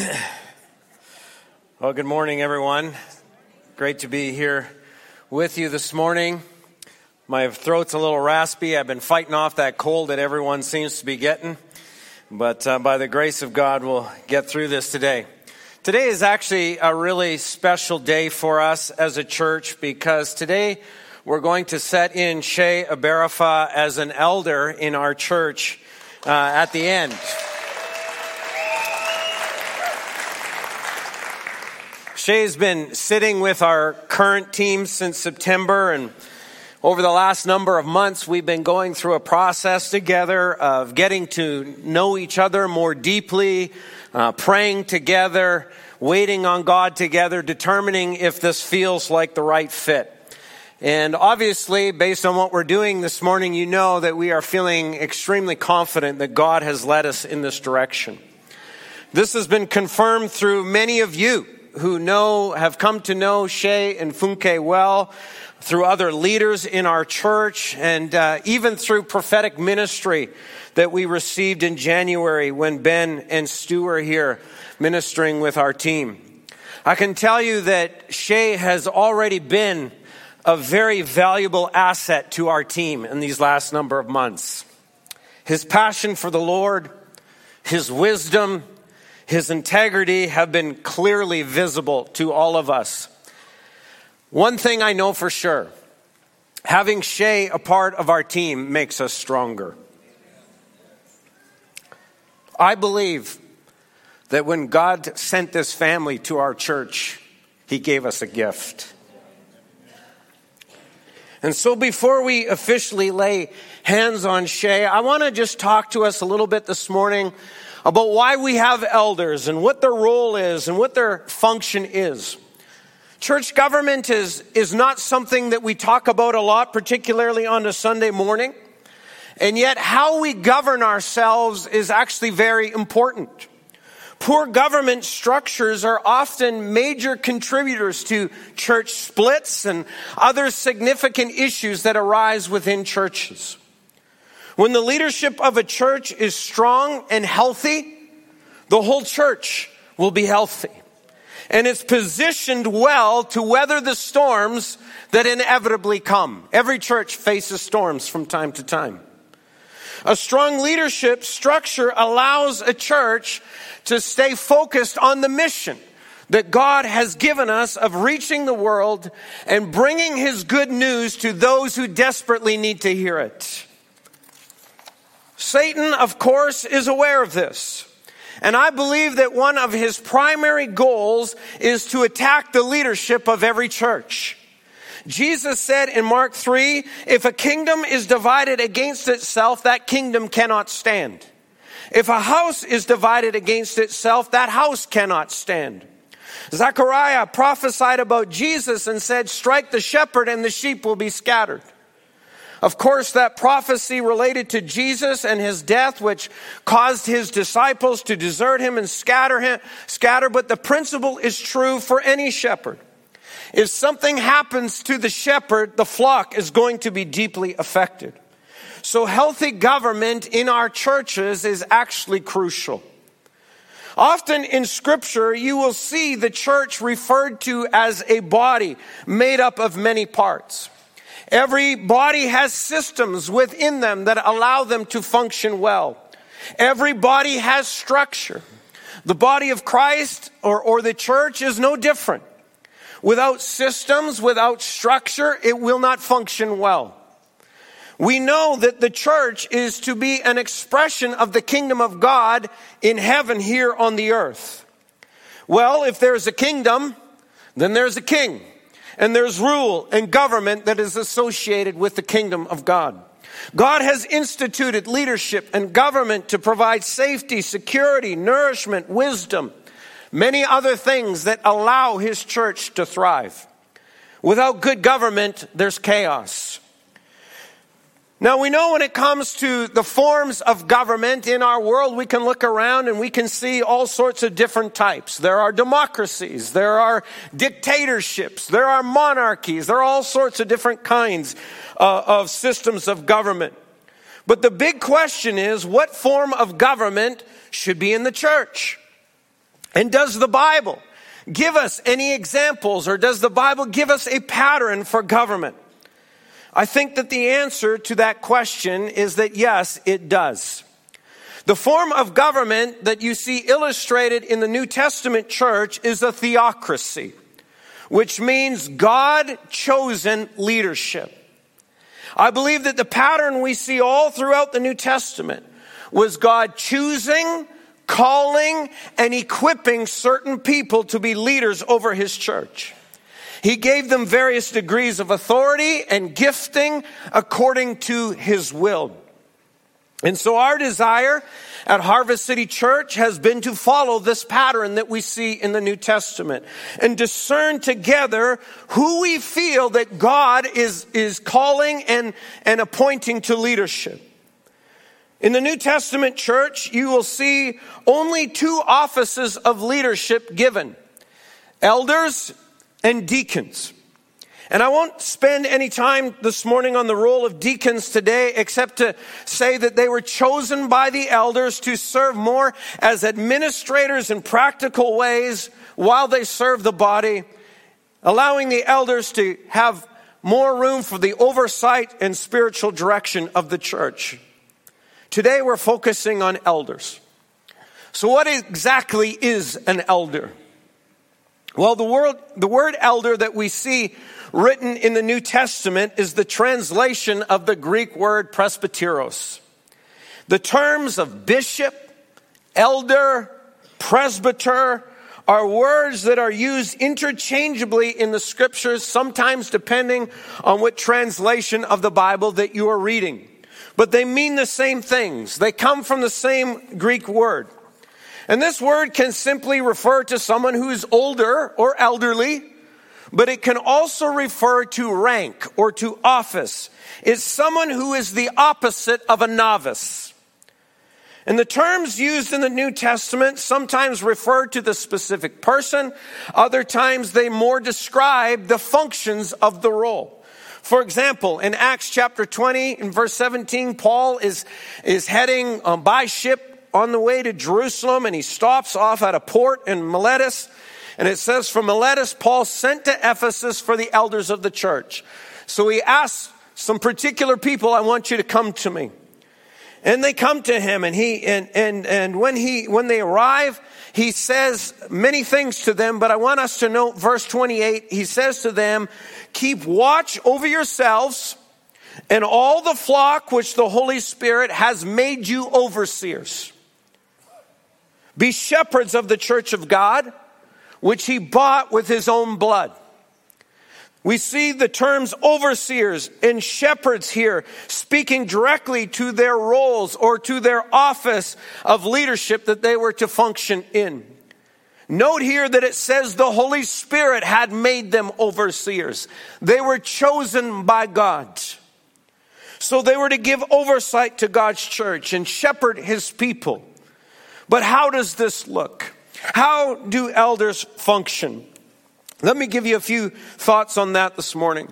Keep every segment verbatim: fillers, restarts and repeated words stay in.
Well, good morning, everyone. Great to be here with you this morning. My throat's a little raspy. I've been fighting off that cold that everyone seems to be getting. But uh, by the grace of God, we'll get through this today. Today is actually a really special day for us as a church because today we're going to set in Shay Abarafa as an elder in our church uh, at the end. Shay's been sitting with our current team since September, and over the last number of months, we've been going through a process together of getting to know each other more deeply, uh, praying together, waiting on God together, determining if this feels like the right fit. And obviously, based on what we're doing this morning, you know that we are feeling extremely confident that God has led us in this direction. This has been confirmed through many of you who know, have come to know Shay and Funke well, through other leaders in our church, and uh, even through prophetic ministry that we received in January when Ben and Stu were here ministering with our team. I can tell you that Shay has already been a very valuable asset to our team in these last number of months. His passion for the Lord, his wisdom, his integrity have been clearly visible to all of us. One thing I know for sure, having Shay a part of our team makes us stronger. I believe that when God sent this family to our church, He gave us a gift. And so before we officially lay hands on Shay, I want to just talk to us a little bit this morning about why we have elders and what their role is and what their function is. Church government is, is not something that we talk about a lot, particularly on a Sunday morning. And yet how we govern ourselves is actually very important. Poor government structures are often major contributors to church splits and other significant issues that arise within churches. When the leadership of a church is strong and healthy, the whole church will be healthy. And it's positioned well to weather the storms that inevitably come. Every church faces storms from time to time. A strong leadership structure allows a church to stay focused on the mission that God has given us of reaching the world and bringing His good news to those who desperately need to hear it. Satan, of course, is aware of this. And I believe that one of his primary goals is to attack the leadership of every church. Jesus said in Mark three, if a kingdom is divided against itself, that kingdom cannot stand. If a house is divided against itself, that house cannot stand. Zechariah prophesied about Jesus and said, strike the shepherd and the sheep will be scattered. Of course, that prophecy related to Jesus and His death, which caused His disciples to desert Him and scatter him, scatter. But the principle is true for any shepherd. If something happens to the shepherd, the flock is going to be deeply affected. So healthy government in our churches is actually crucial. Often in Scripture, you will see the church referred to as a body made up of many parts. Every body has systems within them that allow them to function well. Every body has structure. The body of Christ or, or the church is no different. Without systems, without structure, it will not function well. We know that the church is to be an expression of the kingdom of God in heaven here on the earth. Well, if there's a kingdom, then there's a king. And there's rule and government that is associated with the kingdom of God. God has instituted leadership and government to provide safety, security, nourishment, wisdom, many other things that allow His church to thrive. Without good government, there's chaos. Now we know when it comes to the forms of government in our world, we can look around and we can see all sorts of different types. There are democracies, there are dictatorships, there are monarchies, there are all sorts of different kinds uh, of systems of government. But the big question is, what form of government should be in the church? And does the Bible give us any examples, or does the Bible give us a pattern for government? I think that the answer to that question is that yes, it does. The form of government that you see illustrated in the New Testament church is a theocracy, which means God-chosen leadership. I believe that the pattern we see all throughout the New Testament was God choosing, calling, and equipping certain people to be leaders over his church. He gave them various degrees of authority and gifting according to his will. And so our desire at Harvest City Church has been to follow this pattern that we see in the New Testament and discern together who we feel that God is, is calling and, and appointing to leadership. In the New Testament church, you will see only two offices of leadership given: elders and deacons. And I won't spend any time this morning on the role of deacons today, except to say that they were chosen by the elders to serve more as administrators in practical ways while they serve the body, allowing the elders to have more room for the oversight and spiritual direction of the church. Today we're focusing on elders. So what exactly is an elder? Well, the word, the word elder that we see written in the New Testament is the translation of the Greek word presbyteros. The terms of bishop, elder, presbyter are words that are used interchangeably in the scriptures, sometimes depending on what translation of the Bible that you are reading. But they mean the same things. They come from the same Greek word. And this word can simply refer to someone who is older or elderly, but it can also refer to rank or to office. It's someone who is the opposite of a novice. And the terms used in the New Testament sometimes refer to the specific person. Other times they more describe the functions of the role. For example, in Acts chapter twenty, in verse seventeen, Paul is, is heading um, by ship on the way to Jerusalem, and he stops off at a port in Miletus. And it says, from Miletus, Paul sent to Ephesus for the elders of the church. So he asked some particular people, I want you to come to me. And they come to him, and he and and and when he when they arrive, he says many things to them, but I want us to note verse twenty-eight. He says to them, keep watch over yourselves and all the flock which the Holy Spirit has made you overseers. Be shepherds of the church of God, which he bought with his own blood. We see the terms overseers and shepherds here speaking directly to their roles or to their office of leadership that they were to function in. Note here that it says the Holy Spirit had made them overseers. They were chosen by God. So they were to give oversight to God's church and shepherd his people. But how does this look? How do elders function? Let me give you a few thoughts on that this morning.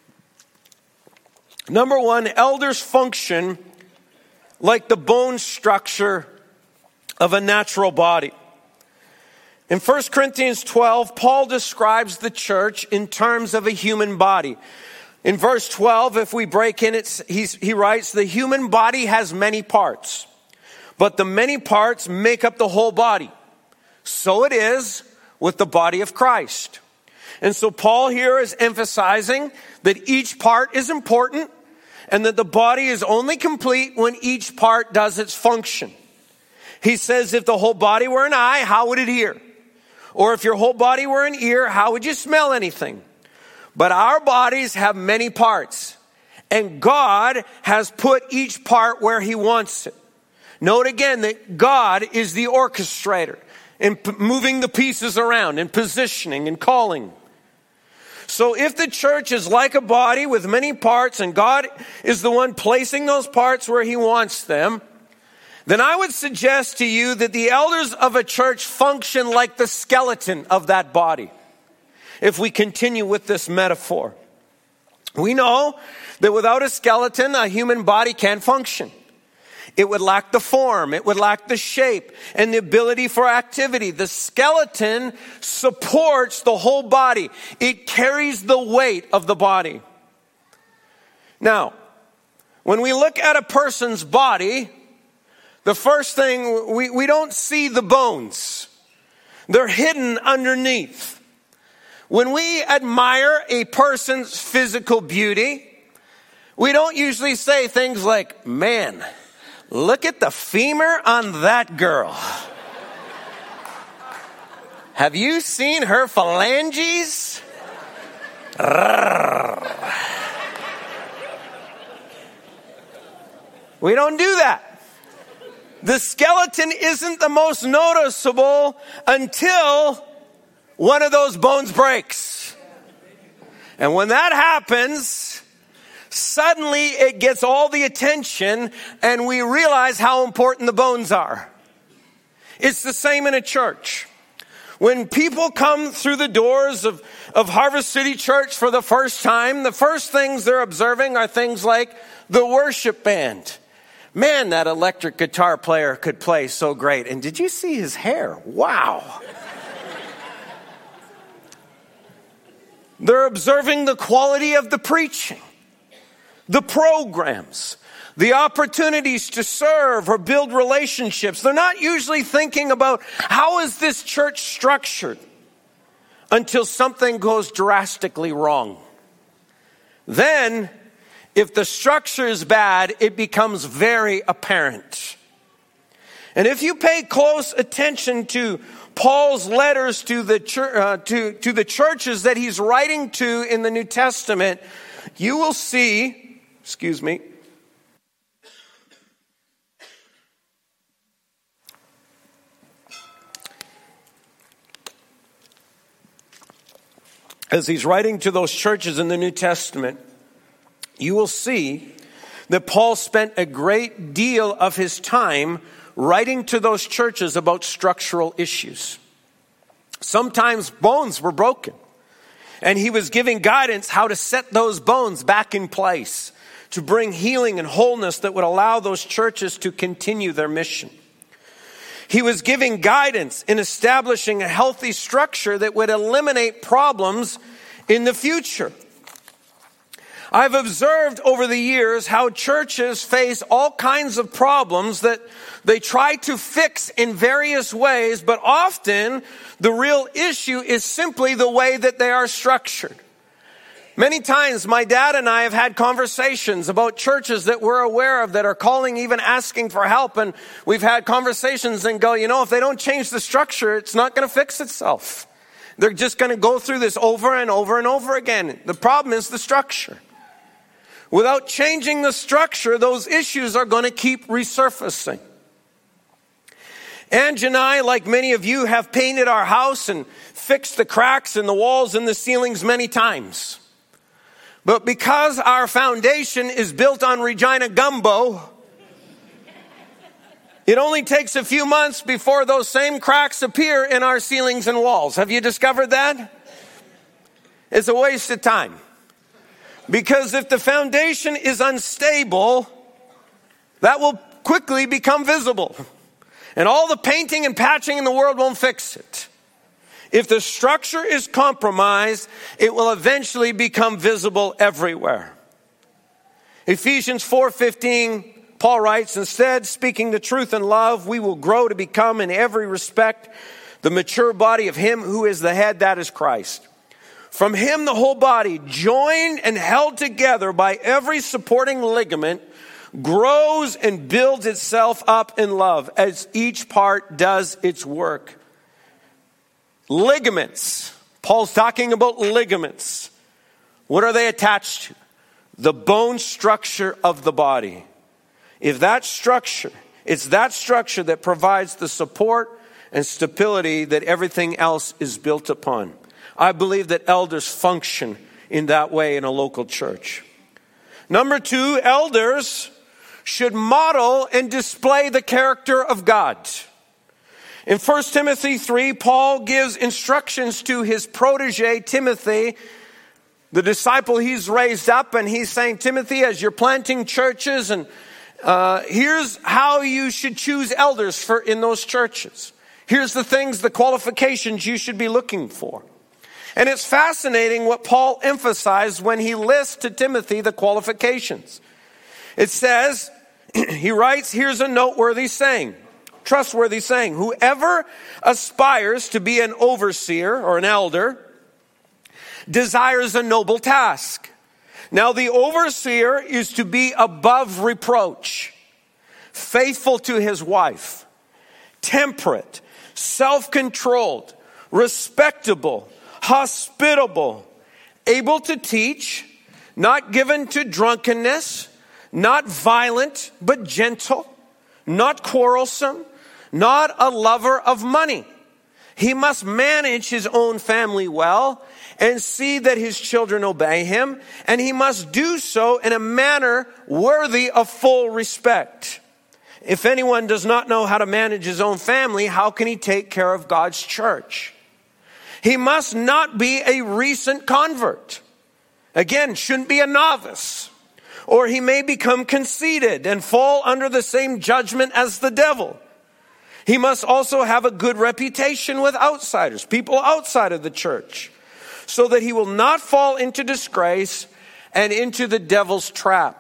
Number one, elders function like the bone structure of a natural body. In First Corinthians twelve, Paul describes the church in terms of a human body. In verse twelve, if we break in it, he's, he writes, the human body has many parts, but the many parts make up the whole body. So it is with the body of Christ. And so Paul here is emphasizing that each part is important and that the body is only complete when each part does its function. He says if the whole body were an eye, how would it hear? Or if your whole body were an ear, how would you smell anything? But our bodies have many parts, and God has put each part where he wants it. Note again that God is the orchestrator in p- moving the pieces around and positioning and calling. So if the church is like a body with many parts and God is the one placing those parts where he wants them, then I would suggest to you that the elders of a church function like the skeleton of that body. If we continue with this metaphor, we know that without a skeleton, a human body can't function. It would lack the form, it would lack the shape and the ability for activity. The skeleton supports the whole body. It carries the weight of the body. Now, when we look at a person's body, the first thing, we, we don't see the bones. They're hidden underneath. When we admire a person's physical beauty, we don't usually say things like, man, look at the femur on that girl. Have you seen her phalanges? We don't do that. The skeleton isn't the most noticeable until one of those bones breaks. And when that happens, suddenly it gets all the attention and we realize how important the bones are. It's the same in a church. When people come through the doors of, of Harvest City Church for the first time, the first things they're observing are things like the worship band. Man, that electric guitar player could play so great. And did you see his hair? Wow. They're observing the quality of the preaching, the programs, the opportunities to serve or build relationships. They're not usually thinking about how is this church structured until something goes drastically wrong. Then, if the structure is bad, it becomes very apparent. And if you pay close attention to Paul's letters to the church, uh, to, to the churches that he's writing to in the New Testament, you will see, excuse me, as he's writing to those churches in the New Testament, you will see that Paul spent a great deal of his time writing to those churches about structural issues. Sometimes bones were broken, and he was giving guidance how to set those bones back in place to bring healing and wholeness that would allow those churches to continue their mission. He was giving guidance in establishing a healthy structure that would eliminate problems in the future. I've observed over the years how churches face all kinds of problems that they try to fix in various ways, but often the real issue is simply the way that they are structured. Many times my dad and I have had conversations about churches that we're aware of that are calling, even asking for help, and we've had conversations and go, you know, if they don't change the structure, it's not going to fix itself. They're just going to go through this over and over and over again. The problem is the structure. Without changing the structure, those issues are going to keep resurfacing. Ange and I, like many of you, have painted our house and fixed the cracks in the walls and the ceilings many times. But because our foundation is built on Regina gumbo, it only takes a few months before those same cracks appear in our ceilings and walls. Have you discovered that? It's a waste of time. Because if the foundation is unstable, that will quickly become visible. And all the painting and patching in the world won't fix it. If the structure is compromised, it will eventually become visible everywhere. Ephesians four fifteen, Paul writes, instead, speaking the truth in love, we will grow to become in every respect the mature body of him who is the head, that is Christ. From him, the whole body, joined and held together by every supporting ligament, grows and builds itself up in love as each part does its work. Ligaments. Paul's talking about ligaments. What are they attached to? The bone structure of the body. If that structure, it's that structure that provides the support and stability that everything else is built upon. I believe that elders function in that way in a local church. Number two, elders should model and display the character of God. In First Timothy three, Paul gives instructions to his protege, Timothy, the disciple he's raised up, and he's saying, Timothy, as you're planting churches and Uh, here's how you should choose elders for in those churches. Here's the things, the qualifications you should be looking for. And it's fascinating what Paul emphasized when he lists to Timothy the qualifications. It says, he writes, here's a noteworthy saying, trustworthy saying, whoever aspires to be an overseer or an elder desires a noble task. Now the overseer is to be above reproach, faithful to his wife, temperate, self-controlled, respectable, hospitable, able to teach, not given to drunkenness, not violent, but gentle, not quarrelsome, not a lover of money. He must manage his own family well and see that his children obey him, and he must do so in a manner worthy of full respect. If anyone does not know how to manage his own family, how can he take care of God's church? He must not be a recent convert. Again, shouldn't be a novice. Or he may become conceited and fall under the same judgment as the devil. He must also have a good reputation with outsiders, people outside of the church, so that he will not fall into disgrace and into the devil's trap.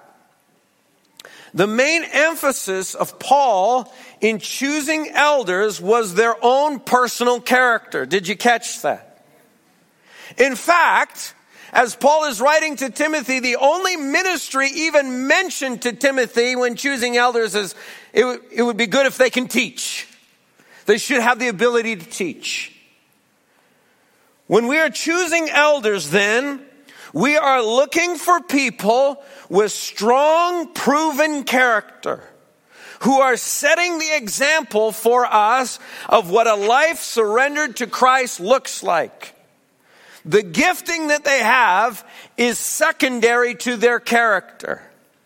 The main emphasis of Paul in choosing elders was their own personal character. Did you catch that? In fact, as Paul is writing to Timothy, the only ministry even mentioned to Timothy when choosing elders is it, w- it would be good if they can teach. They should have the ability to teach. When we are choosing elders, then, we are looking for people with strong, proven character who are setting the example for us of what a life surrendered to Christ looks like. The gifting that they have is secondary to their character.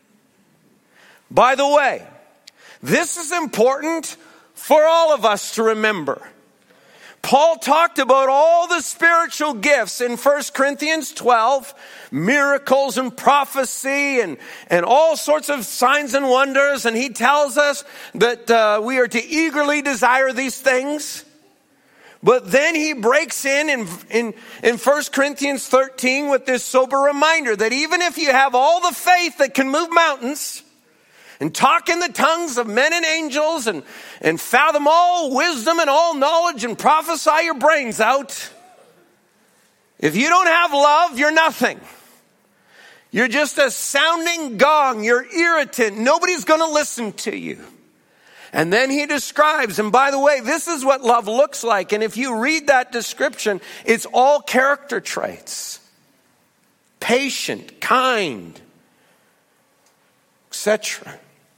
By the way, this is important for all of us to remember. Paul talked about all the spiritual gifts in First Corinthians twelve, miracles and prophecy and, and all sorts of signs and wonders. And he tells us that uh, we are to eagerly desire these things. But then he breaks in, in in in First Corinthians thirteen with this sober reminder that even if you have all the faith that can move mountains and talk in the tongues of men and angels and, and fathom all wisdom and all knowledge and prophesy your brains out, if you don't have love, you're nothing. You're just a sounding gong. You're irritant. Nobody's going to listen to you. And then he describes, and by the way, this is what love looks like. And if you read that description, it's all character traits. Patient, kind, et cetera.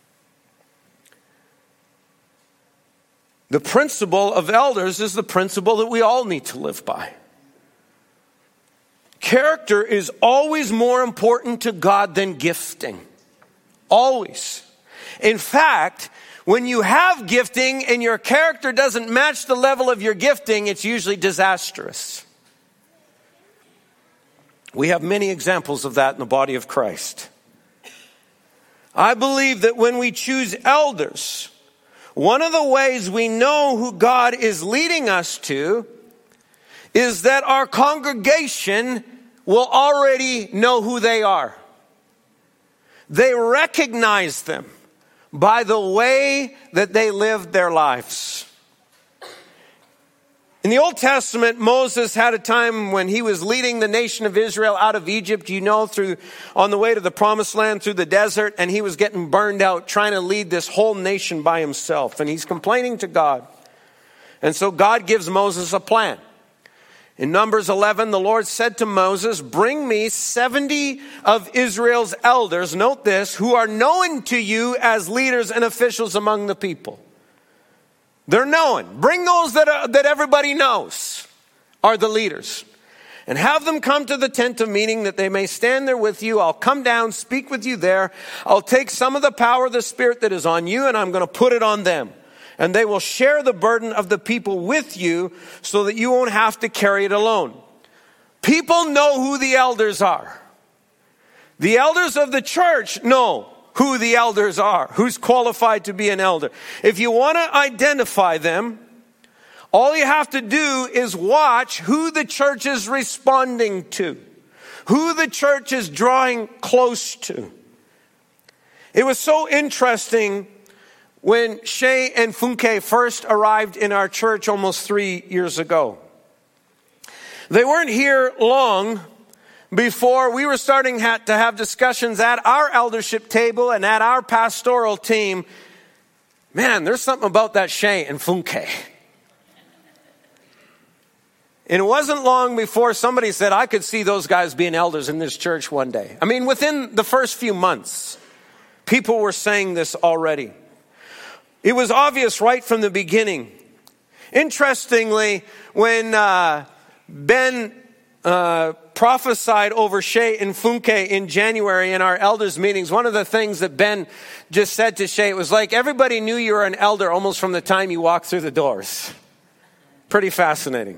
The principle of elders is the principle that we all need to live by. Character is always more important to God than gifting. Always. In fact, when you have gifting and your character doesn't match the level of your gifting, it's usually disastrous. We have many examples of that in the body of Christ. I believe that when we choose elders, one of the ways we know who God is leading us to is that our congregation will already know who they are. They recognize them by the way that they lived their lives. In the Old Testament, Moses had a time when he was leading the nation of Israel out of Egypt, you know, through on the way to the promised land through the desert, and he was getting burned out trying to lead this whole nation by himself, and he's complaining to God. And so God gives Moses a plan. In Numbers eleven, the Lord said to Moses, "Bring me seventy of Israel's elders," note this, "who are known to you as leaders and officials among the people." They're known. Bring those that are, that everybody knows are the leaders. And have them come to the tent of meeting that they may stand there with you. I'll come down, speak with you there. I'll take some of the power of the Spirit that is on you, and I'm going to put it on them. And they will share the burden of the people with you so that you won't have to carry it alone. People know who the elders are. The elders of the church know who the elders are, who's qualified to be an elder. If you want to identify them, all you have to do is watch who the church is responding to, who the church is drawing close to. It was so interesting when Shay and Funke first arrived in our church almost three years ago. They weren't here long before we were starting to have discussions at our eldership table and at our pastoral team. Man, there's something about that Shay and Funke. And it wasn't long before somebody said, I could see those guys being elders in this church one day. I mean, within the first few months, people were saying this already. It was obvious right from the beginning. Interestingly, when uh, Ben uh, prophesied over Shay and Funke in January in our elders meetings, one of the things that Ben just said to Shay, it was like everybody knew you were an elder almost from the time you walked through the doors. Pretty fascinating.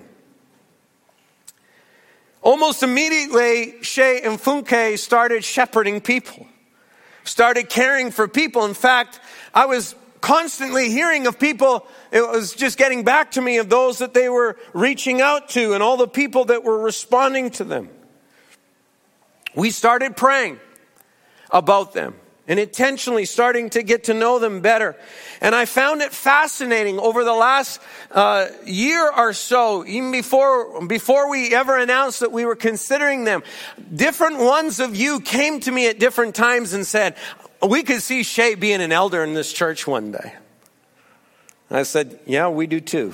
Almost immediately, Shay and Funke started shepherding people, started caring for people. In fact, I was constantly hearing of people, it was just getting back to me of those that they were reaching out to and all the people that were responding to them. We started praying about them and intentionally starting to get to know them better. And I found it fascinating over the last uh, year or so, even before, before we ever announced that we were considering them, different ones of you came to me at different times and said, we could see Shay being an elder in this church one day. And I said, yeah, we do too.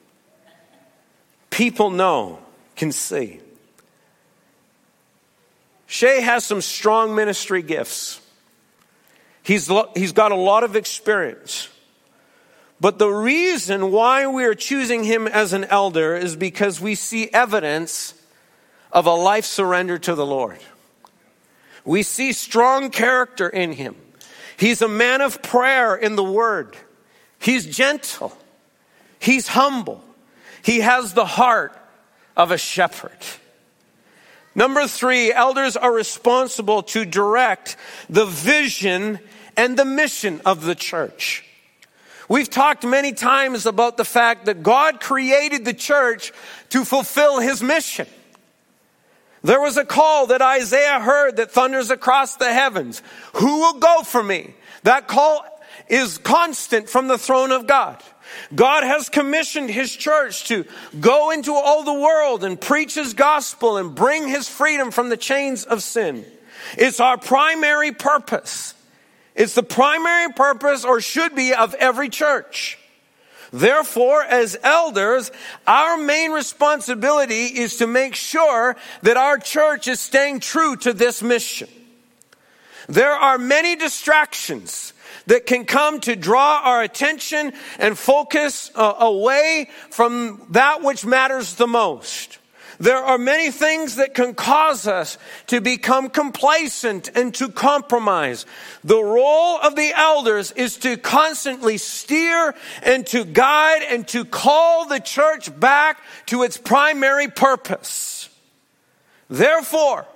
People know, can see. Shay has some strong ministry gifts. He's, he's got a lot of experience. But the reason why we are choosing him as an elder is because we see evidence of a life surrender to the Lord. We see strong character in him. He's a man of prayer in the word. He's gentle. He's humble. He has the heart of a shepherd. Number three, elders are responsible to direct the vision and the mission of the church. We've talked many times about the fact that God created the church to fulfill his mission. There was a call that Isaiah heard that thunders across the heavens. Who will go for me? That call is constant from the throne of God. God has commissioned his church to go into all the world and preach his gospel and bring his freedom from the chains of sin. It's our primary purpose. It's the primary purpose, or should be, of every church. Therefore, as elders, our main responsibility is to make sure that our church is staying true to this mission. There are many distractions that can come to draw our attention and focus uh, away from that which matters the most. There are many things that can cause us to become complacent and to compromise. The role of the elders is to constantly steer and to guide and to call the church back to its primary purpose. Therefore,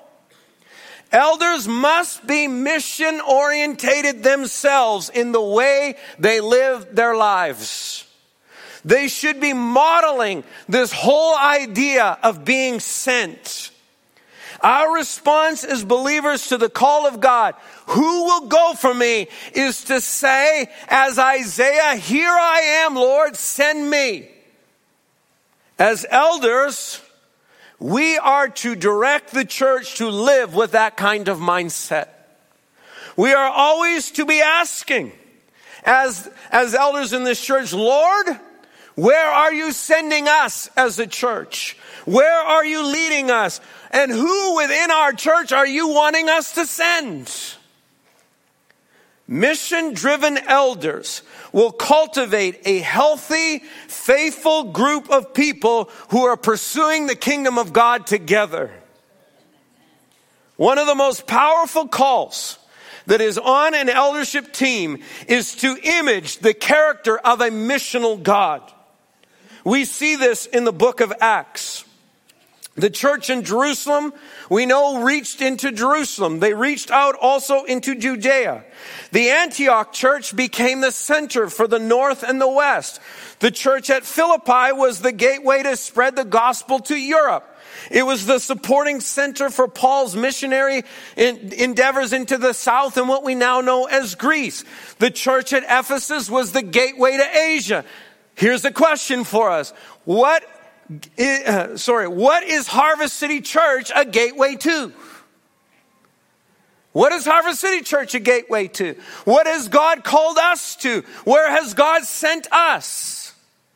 elders must be mission orientated themselves in the way they live their lives. They should be modeling this whole idea of being sent. Our response as believers to the call of God, who will go for me, is to say, as Isaiah, here I am, Lord, send me. As elders, we are to direct the church to live with that kind of mindset. We are always to be asking, as, as elders in this church, Lord, where are you sending us as a church? Where are you leading us? And who within our church are you wanting us to send? Mission-driven elders will cultivate a healthy, faithful group of people who are pursuing the kingdom of God together. One of the most powerful calls that is on an eldership team is to image the character of a missional God. We see this in the book of Acts. The church in Jerusalem, we know, reached into Jerusalem. They reached out also into Judea. The Antioch church became the center for the north and the west. The church at Philippi was the gateway to spread the gospel to Europe. It was the supporting center for Paul's missionary endeavors into the south and what we now know as Greece. The church at Ephesus was the gateway to Asia. Here's the question for us. What Uh, sorry, what is Harvest City Church a gateway to? What is Harvest City Church a gateway to? What has God called us to? Where has God sent us?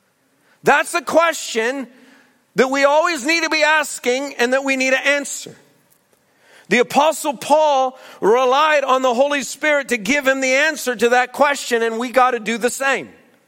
That's the question that we always need to be asking and that we need to answer. The Apostle Paul relied on the Holy Spirit to give him the answer to that question, and we got to do the same.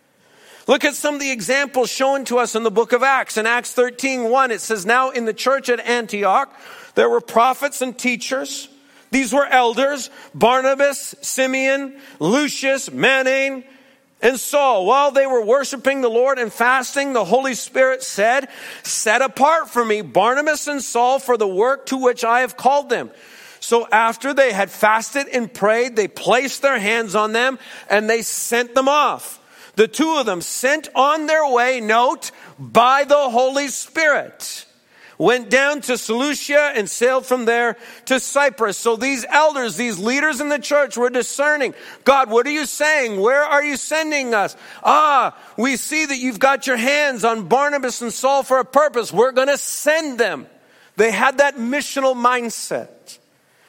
Look at some of the examples shown to us in the book of Acts. In Acts thirteen one, it says, "Now in the church at Antioch, there were prophets and teachers. These were elders, Barnabas, Simeon, Lucius, Manaen, and Saul. While they were worshiping the Lord and fasting, the Holy Spirit said, 'Set apart for me Barnabas and Saul for the work to which I have called them.' So after they had fasted and prayed, they placed their hands on them and they sent them off. The two of them, sent on their way, note, by the Holy Spirit, went down to Seleucia and sailed from there to Cyprus." So these elders, these leaders in the church were discerning. God, what are you saying? Where are you sending us? Ah, we see that you've got your hands on Barnabas and Saul for a purpose. We're going to send them. They had that missional mindset.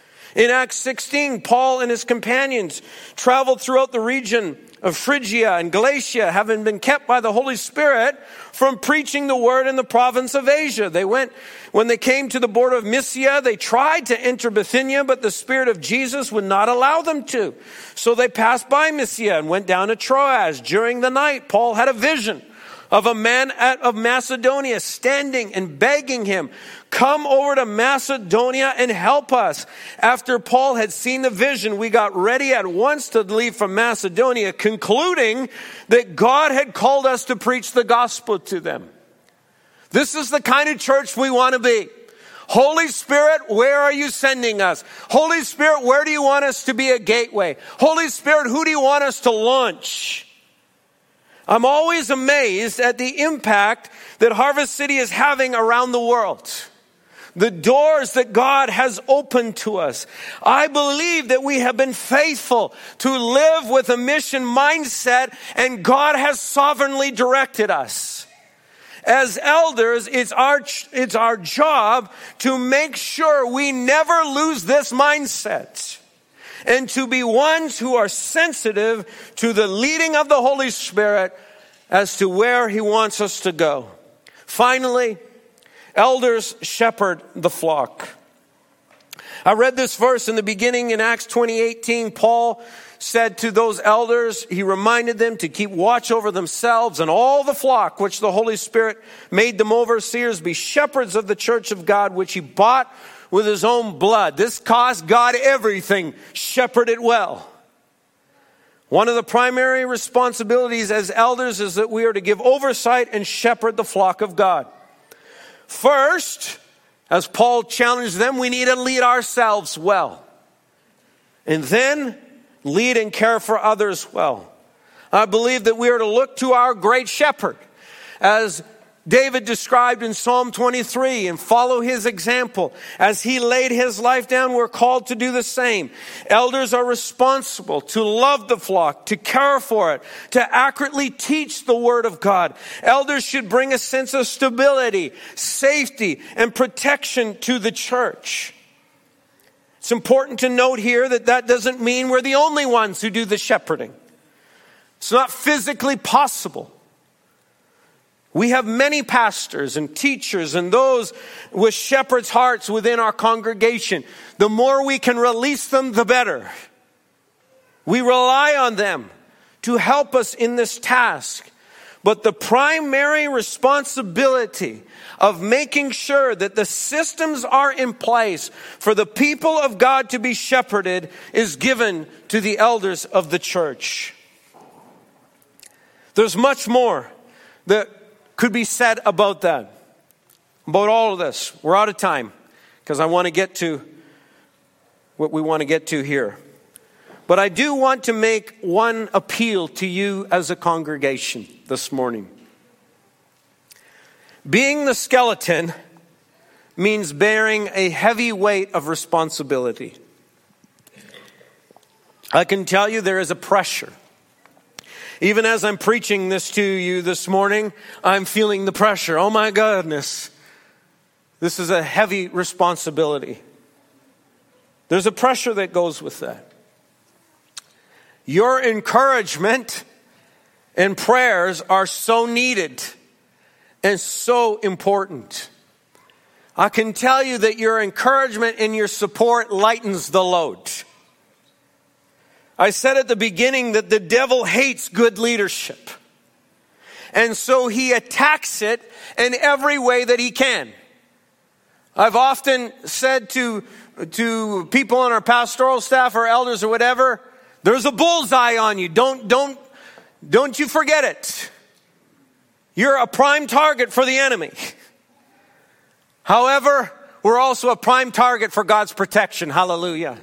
In Acts sixteen, Paul and his companions traveled throughout the region of Phrygia and Galatia, having been kept by the Holy Spirit from preaching the word in the province of Asia. They went, when they came to the border of Mysia, they tried to enter Bithynia, but the Spirit of Jesus would not allow them to. So they passed by Mysia and went down to Troas. During the night, Paul had a vision of a man at, of Macedonia standing and begging him, "Come over to Macedonia and help us." After Paul had seen the vision, we got ready at once to leave from Macedonia, concluding that God had called us to preach the gospel to them. This is the kind of church we want to be. Holy Spirit, where are you sending us? Holy Spirit, where do you want us to be a gateway? Holy Spirit, who do you want us to launch? I'm always amazed at the impact that Harvest City is having around the world. The doors that God has opened to us. I believe that we have been faithful to live with a mission mindset, and God has sovereignly directed us. As elders, it's our, it's our job to make sure we never lose this mindset, and to be ones who are sensitive to the leading of the Holy Spirit as to where He wants us to go. Finally, elders shepherd the flock. I read this verse in the beginning in Acts twenty eighteen. Paul said to those elders, he reminded them to keep watch over themselves and all the flock which the Holy Spirit made them overseers, be shepherds of the church of God, which He bought with His own blood. This cost God everything. Shepherd it well. One of the primary responsibilities as elders is that we are to give oversight and shepherd the flock of God. First, as Paul challenged them, we need to lead ourselves well. And then lead and care for others well. I believe that we are to look to our great shepherd, as David described in Psalm twenty-three, and follow his example. As he laid his life down, we're called to do the same. Elders are responsible to love the flock, to care for it, to accurately teach the word of God. Elders should bring a sense of stability, safety, and protection to the church. It's important to note here that that doesn't mean we're the only ones who do the shepherding. It's not physically possible. We have many pastors and teachers and those with shepherds' hearts within our congregation. The more we can release them, the better. We rely on them to help us in this task. But the primary responsibility of making sure that the systems are in place for the people of God to be shepherded is given to the elders of the church. There's much more that could be said about that. about all of this. We're out of time because I want to get to what we want to get to here. But I do want to make one appeal to you as a congregation this morning. Being the skeleton means bearing a heavy weight of responsibility. I can tell you there is a pressure. Even as I'm preaching this to you this morning, I'm feeling the pressure. Oh my goodness. This is a heavy responsibility. There's a pressure that goes with that. Your encouragement and prayers are so needed and so important. I can tell you that your encouragement and your support lightens the load. I said at the beginning that the devil hates good leadership. And so he attacks it in every way that he can. I've often said to, to people on our pastoral staff or elders or whatever, there's a bullseye on you. Don't, don't, don't you forget it. You're a prime target for the enemy. However, we're also a prime target for God's protection. Hallelujah.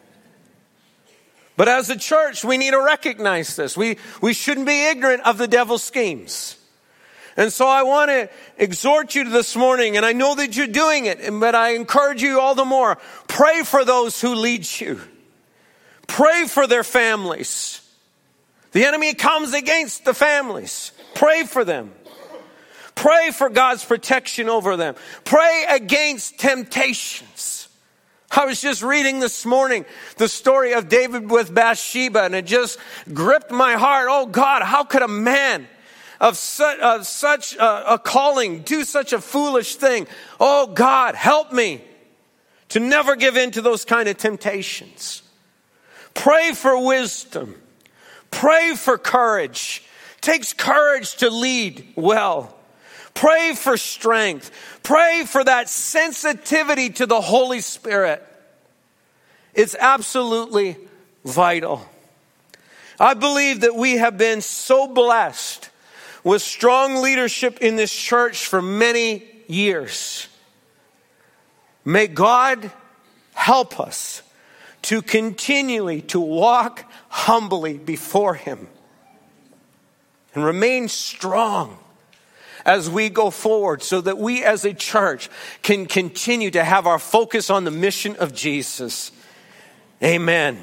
But as a church, we need to recognize this. We, we shouldn't be ignorant of the devil's schemes. And so I want to exhort you this morning, and I know that you're doing it, but I encourage you all the more. Pray for those who lead you. Pray for their families. The enemy comes against the families. Pray for them. Pray for God's protection over them. Pray against temptations. I was just reading this morning the story of David with Bathsheba, and it just gripped my heart. Oh God, how could a man of such, of such a, a calling do such a foolish thing? Oh God, help me to never give in to those kind of temptations. Pray for wisdom. Pray for courage. It takes courage to lead well. Pray for strength. Pray for that sensitivity to the Holy Spirit. It's absolutely vital. I believe that we have been so blessed with strong leadership in this church for many years. May God help us to continually to walk humbly before Him and remain strong as we go forward, so that we as a church can continue to have our focus on the mission of Jesus. Amen.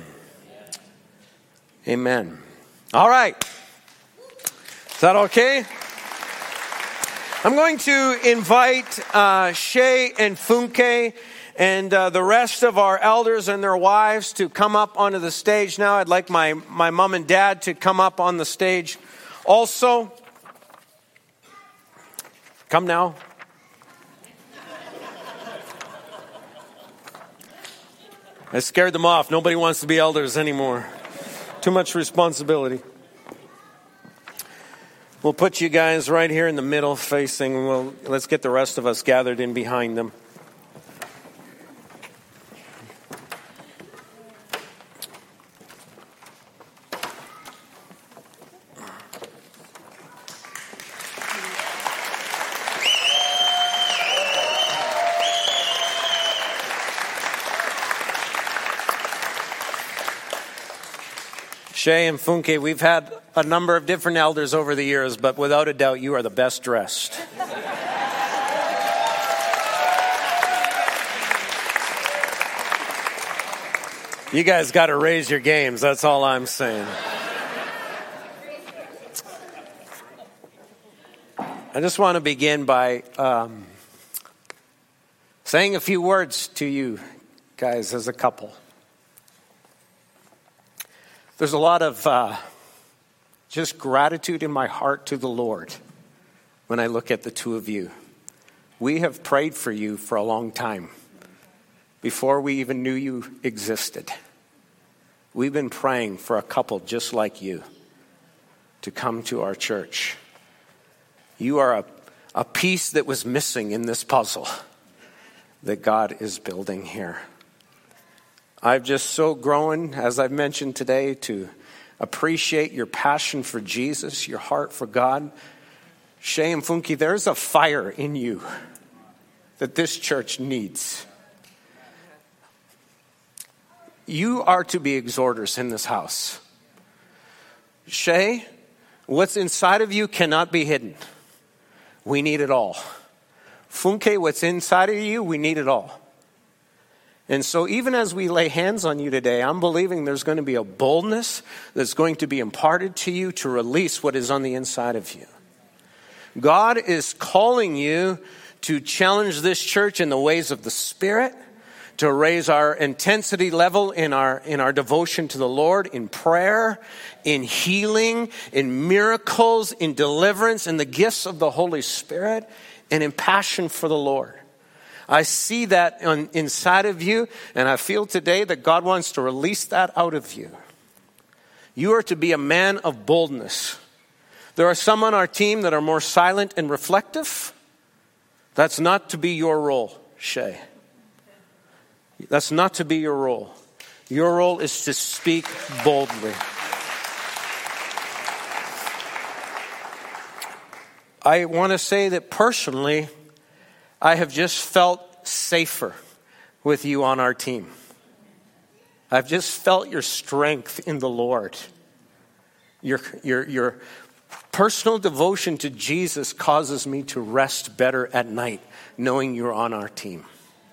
Amen. All right. Is that okay? I'm going to invite uh, Shay and Funke and uh, the rest of our elders and their wives to come up onto the stage now. I'd like my, my mom and dad to come up on the stage also. Come now. I scared them off. Nobody wants to be elders anymore. Too much responsibility. We'll put you guys right here in the middle facing. We'll, let's get the rest of us gathered in behind them. Shay and Funke, we've had a number of different elders over the years, but without a doubt, you are the best dressed. You guys got to raise your games. That's all I'm saying. I just want to begin by um, saying a few words to you guys as a couple. There's a lot of uh, just gratitude in my heart to the Lord when I look at the two of you. We have prayed for you for a long time, before we even knew you existed. We've been praying for a couple just like you to come to our church. You are a, a piece that was missing in this puzzle that God is building here. I've just so grown, as I've mentioned today, to appreciate your passion for Jesus, your heart for God. Shay and Funke, there's a fire in you. that this church needs. You are to be exhorters in this house. Shay, what's inside of you cannot be hidden. We need it all. Funke, what's inside of you, we need it all. And so even as we lay hands on you today, I'm believing there's going to be a boldness that's going to be imparted to you to release what is on the inside of you. God is calling you to challenge this church in the ways of the Spirit, to raise our intensity level in our in our devotion to the Lord, in prayer, in healing, in miracles, in deliverance, in the gifts of the Holy Spirit, and in passion for the Lord. I see that on, inside of you, and I feel today that God wants to release that out of you. You are to be a man of boldness. There are some on our team that are more silent and reflective. That's not to be your role, Shay. That's not to be your role. Your role is to speak boldly. I want to say that personally, I have just felt safer with you on our team. I've just felt your strength in the Lord. Your, your, your personal devotion to Jesus causes me to rest better at night, knowing you're on our team.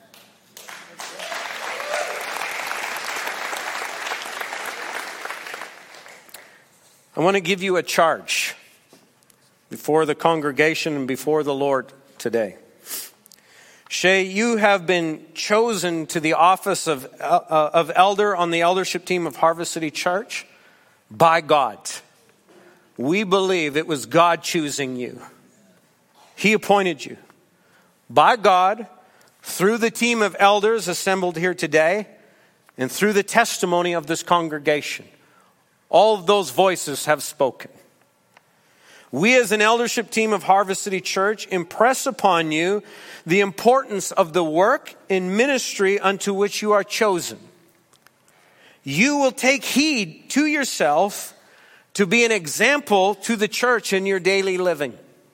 I want to give you a charge before the congregation and before the Lord today. Shay, you have been chosen to the office of, uh, of elder on the eldership team of Harvest City Church by God. We believe it was God choosing you. He appointed you by God through the team of elders assembled here today and through the testimony of this congregation. All of those voices have spoken. We as an eldership team of Harvest City Church impress upon you the importance of the work and ministry unto which you are chosen. You will take heed to yourself to be an example to the church in your daily living.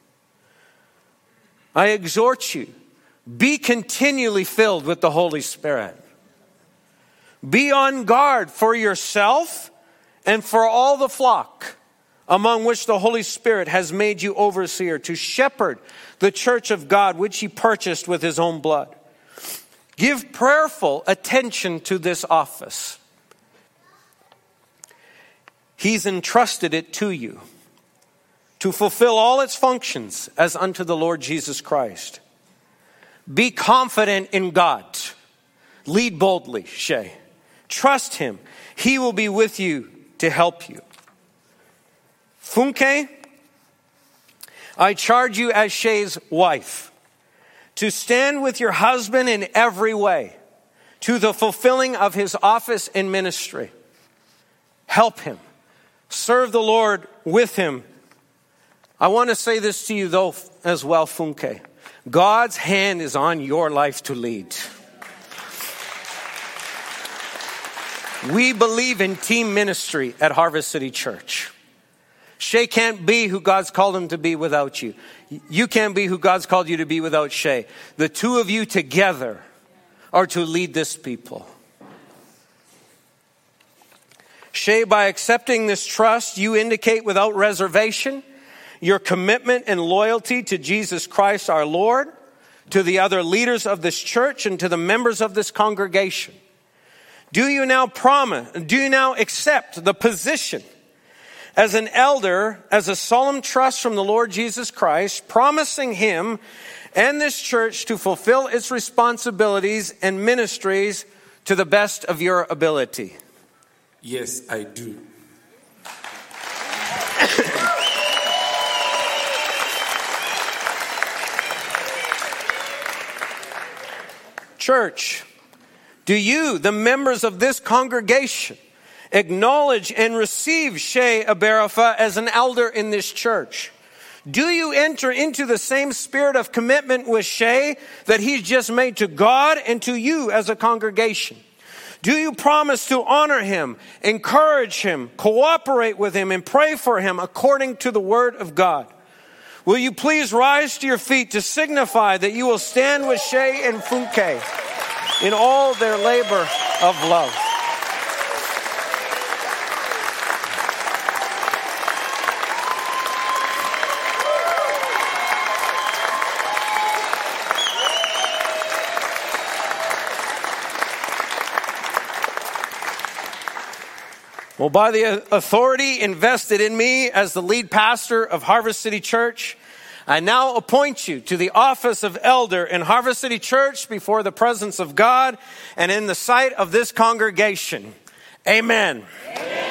I exhort you, be continually filled with the Holy Spirit. Be on guard for yourself and for all the flock among which the Holy Spirit has made you overseer to shepherd the church of God, which he purchased with his own blood. Give prayerful attention to this office. He's entrusted it to you to fulfill all its functions as unto the Lord Jesus Christ. Be confident in God. Lead boldly, Shay. Trust him. He will be with you to help you. Funke, I charge you as Shay's wife to stand with your husband in every way to the fulfilling of his office and ministry. Help him. Serve the Lord with him. I want to say this to you though as well, Funke. God's hand is on your life to lead. We believe in team ministry at Harvest City Church. Shay can't be who God's called him to be without you. You can't be who God's called you to be without Shay. The two of you together are to lead this people. Shay, by accepting this trust, you indicate without reservation your commitment and loyalty to Jesus Christ our Lord, to the other leaders of this church, and to the members of this congregation. Do you now promise, do you now accept the position as an elder, as a solemn trust from the Lord Jesus Christ, promising him and this church to fulfill its responsibilities and ministries to the best of your ability? Yes, I do. Church, do you, the members of this congregation, acknowledge and receive Shay Abarafa as an elder in this church? Do you enter into the same spirit of commitment with Shay that he's just made to God and to you as a congregation? Do you promise to honor him, encourage him, cooperate with him, and pray for him according to the word of God? will you please rise to your feet to signify that you will stand with Shay and Funke in all their labor of love. Well, by the authority invested in me as the lead pastor of Harvest City Church, I now appoint you to the office of elder in Harvest City Church before the presence of God and in the sight of this congregation. Amen. Amen.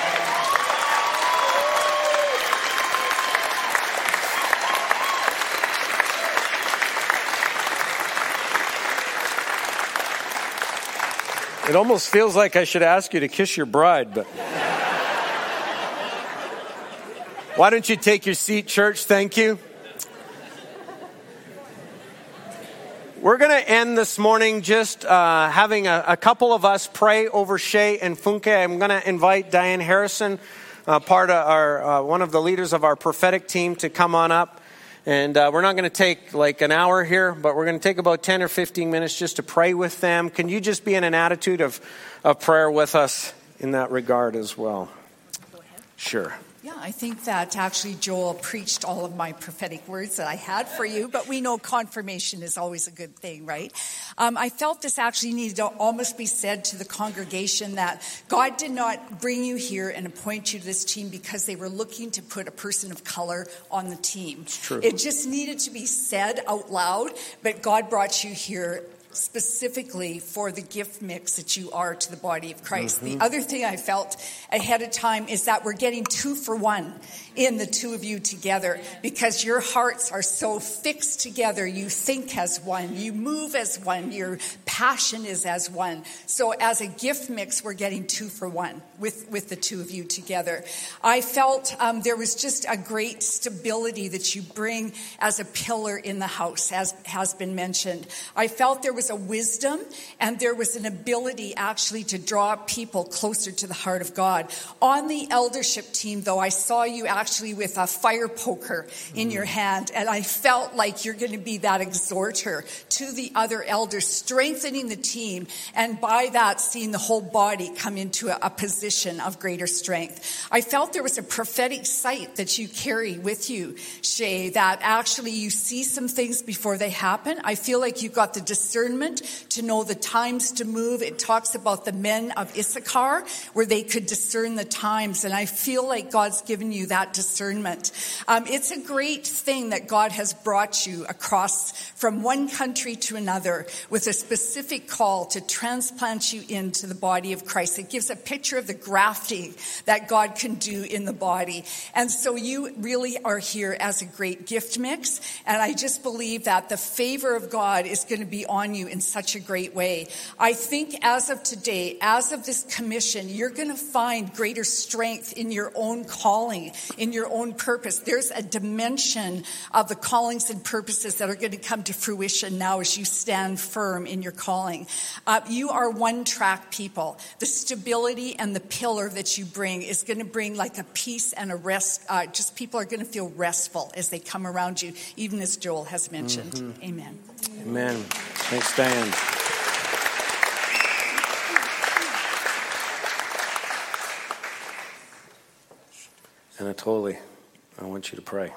It almost feels like I should ask you to kiss your bride, but why don't you take your seat, church? Thank you. We're going to end this morning just uh, having a, a couple of us pray over Shay and Funke. I'm going to invite Diane Harrison, uh, part of our uh, one of the leaders of our prophetic team, to come on up. And uh, we're not going to take like an hour here, but we're going to take about ten or fifteen minutes just to pray with them. Can you just be in an attitude of, of prayer with us in that regard as well? Go ahead. Sure. Yeah, I think that actually Joel preached all of my prophetic words that I had for you, but we know confirmation is always a good thing, right? Um, I felt this actually needed to almost be said to the congregation that God did not bring you here and appoint you to this team because they were looking to put a person of color on the team. It's true. It just needed to be said out loud, but God brought you here specifically for the gift mix that you are to the body of Christ. Mm-hmm. The other thing I felt ahead of time is that we're getting two for one in the two of you together because your hearts are so fixed together. You think as one, you move as one, your passion is as one. So as a gift mix, we're getting two for one with, with the two of you together. I felt um, there was just a great stability that you bring as a pillar in the house, as has been mentioned. I felt there was a wisdom and there was an ability actually to draw people closer to the heart of God. On the eldership team, though, I saw you actually with a fire poker in your hand, and I felt like you're going to be that exhorter to the other elders, strengthening the team, and by that seeing the whole body come into a, a position of greater strength. I felt there was a prophetic sight that you carry with you, Shay, that actually you see some things before they happen. I feel like you've got the discernment to know the times to move. It talks about the men of Issachar where they could discern the times, and I feel like God's given you that discernment. Um, it's a great thing that God has brought you across from one country to another with a specific call to transplant you into the body of Christ. It gives a picture of the grafting that God can do in the body. And so you really are here as a great gift mix, and I just believe that the favor of God is going to be on you in such a great way. I think as of today, as of this commission, you're going to find greater strength in your own calling, in your own purpose. There's a dimension of the callings and purposes that are going to come to fruition now as you stand firm in your calling. Uh, you are one-track people. The stability and the pillar that you bring is going to bring like a peace and a rest. Uh, just people are going to feel restful as they come around you, even as Joel has mentioned. Mm-hmm. Amen. Amen. Thanks, Diane. Anatoly, I want you to pray.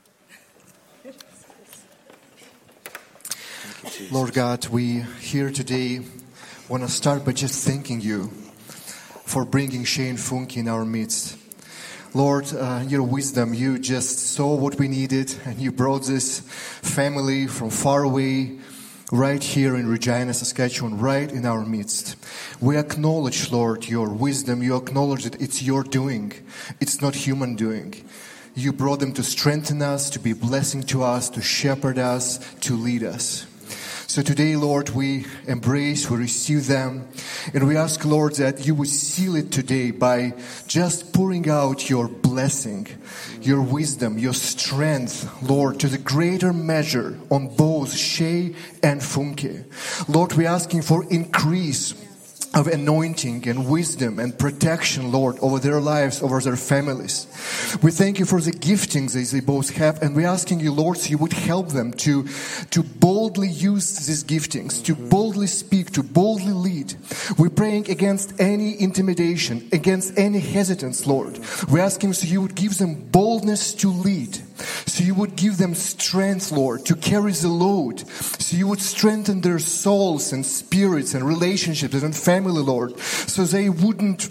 You, Lord God, we here today want to start by just thanking you for bringing Shay and Funke in our midst. Lord, uh, your wisdom, you just saw what we needed, and you brought this family from far away, right here in Regina, Saskatchewan, right in our midst. We acknowledge, Lord, your wisdom. You acknowledge that it's your doing. It's not human doing. You brought them to strengthen us, to be a blessing to us, to shepherd us, to lead us. So today, Lord, we embrace, we receive them, and we ask, Lord, that you would seal it today by just pouring out your blessing, your wisdom, your strength, Lord, to the greater measure on both Shay and Funke. Lord, we're asking for increase of anointing and wisdom and protection, Lord, over their lives, over their families. We thank you for the giftings that they both have, and we're asking you, Lord, so you would help them to, to boldly use these giftings, to boldly speak, to boldly lead. We're praying against any intimidation, against any hesitance, Lord. We're asking so you would give them boldness to lead. So you would give them strength, Lord, to carry the load. So you would strengthen their souls and spirits and relationships and family, Lord, so they wouldn't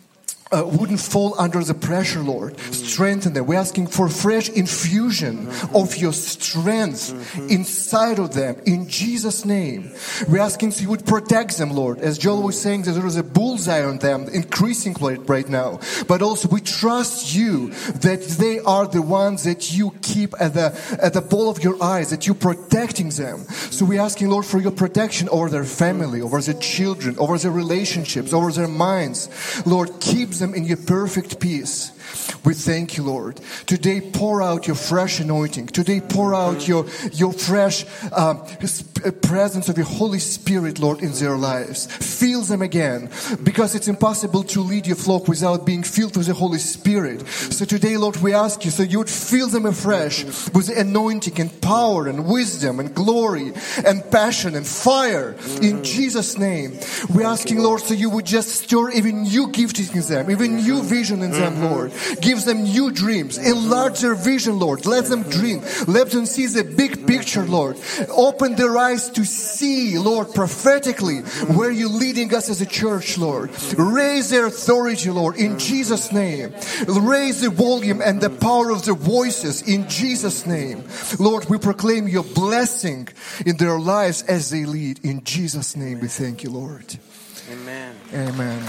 Uh, wouldn't fall under the pressure, Lord. Strengthen them. We're asking for fresh infusion of your strength inside of them in Jesus' name. We're asking so you would protect them, Lord. As Joel was saying, that there is a bullseye on them increasing right now. But also we trust you that they are the ones that you keep at the, at the ball of your eyes, that you're protecting them. So we're asking, Lord, for your protection over their family, over their children, over their relationships, over their minds. Lord, keep them in your perfect peace. We thank you, Lord. Today, pour out your fresh anointing. Today, pour out your, your fresh uh, presence of your Holy Spirit, Lord, in their lives. Fill them again, because it's impossible to lead your flock without being filled with the Holy Spirit. So today, Lord, we ask you so you would fill them afresh with the anointing and power and wisdom and glory and passion and fire in Jesus' name. We're asking, Lord, so you would just stir even new giftings in them, even new vision in them, Lord. Give them new dreams. Enlarge their vision, Lord. Let them dream. Let them see the big picture, Lord. Open their eyes to see, Lord, prophetically where you're leading us as a church, Lord. Raise their authority, Lord, in Jesus' name. Raise the volume and the power of their voices in Jesus' name. Lord, we proclaim your blessing in their lives as they lead. In Jesus' name, we thank you, Lord. Amen. Amen.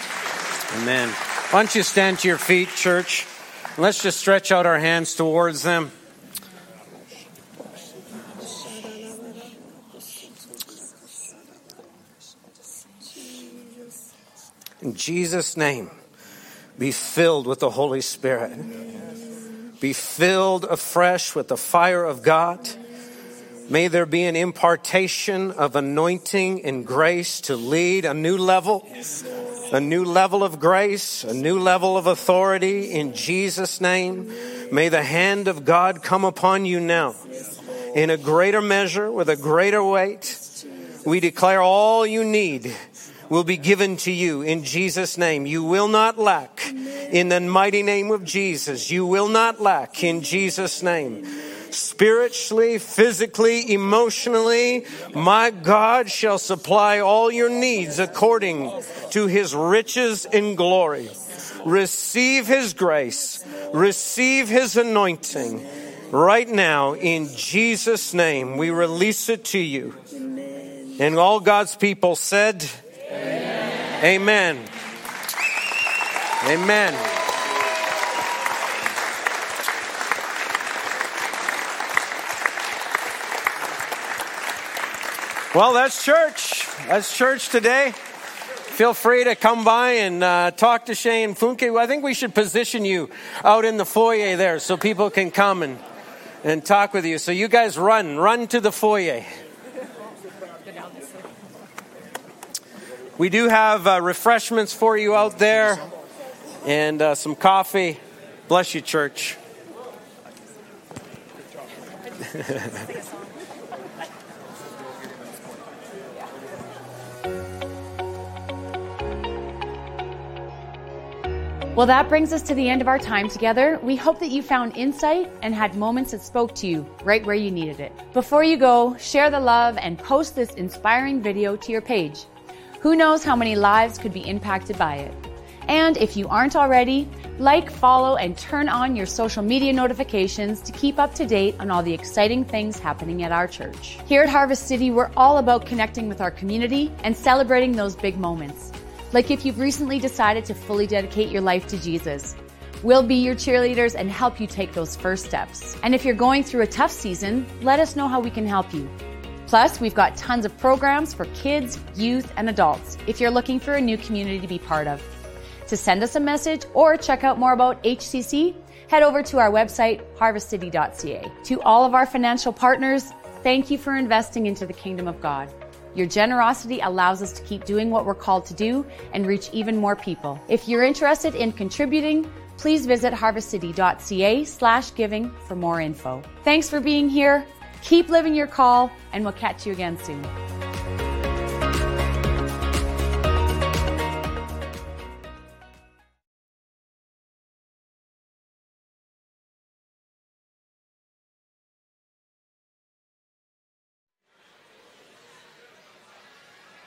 Amen. Why don't you stand to your feet, church? Let's just stretch out our hands towards them. In Jesus' name, be filled with the Holy Spirit. Be filled afresh with the fire of God. May there be an impartation of anointing and grace to lead a new level. A new level of grace, a new level of authority in Jesus' name. May the hand of God come upon you now in a greater measure, with a greater weight. We declare all you need will be given to you in Jesus' name. You will not lack in the mighty name of Jesus. You will not lack in Jesus' name. Spiritually, physically, emotionally, my God shall supply all your needs according to his riches in glory. Receive his grace. Receive his anointing. Right now, in Jesus' name, we release it to you. And all God's people said, Amen. Amen. Amen. Well, that's church. That's church today. Feel free to come by and uh, talk to Shane Funke. I think we should position you out in the foyer there so people can come and, and talk with you. So you guys run. Run to the foyer. We do have uh, refreshments for you out there and uh, some coffee. Bless you, church. Well, that brings us to the end of our time together. We hope that you found insight and had moments that spoke to you right where you needed it. Before you go, share the love and post this inspiring video to your page. Who knows how many lives could be impacted by it? And if you aren't already, like, follow, and turn on your social media notifications to keep up to date on all the exciting things happening at our church. Here at Harvest City, we're all about connecting with our community and celebrating those big moments. Like if you've recently decided to fully dedicate your life to Jesus. We'll be your cheerleaders and help you take those first steps. And if you're going through a tough season, let us know how we can help you. Plus, we've got tons of programs for kids, youth, and adults if you're looking for a new community to be part of. To send us a message or check out more about H C C, head over to our website, harvest city dot c a. To all of our financial partners, thank you for investing into the kingdom of God. Your generosity allows us to keep doing what we're called to do and reach even more people. If you're interested in contributing, please visit harvestcity.ca slash giving for more info. Thanks for being here. Keep living your call, and we'll catch you again soon.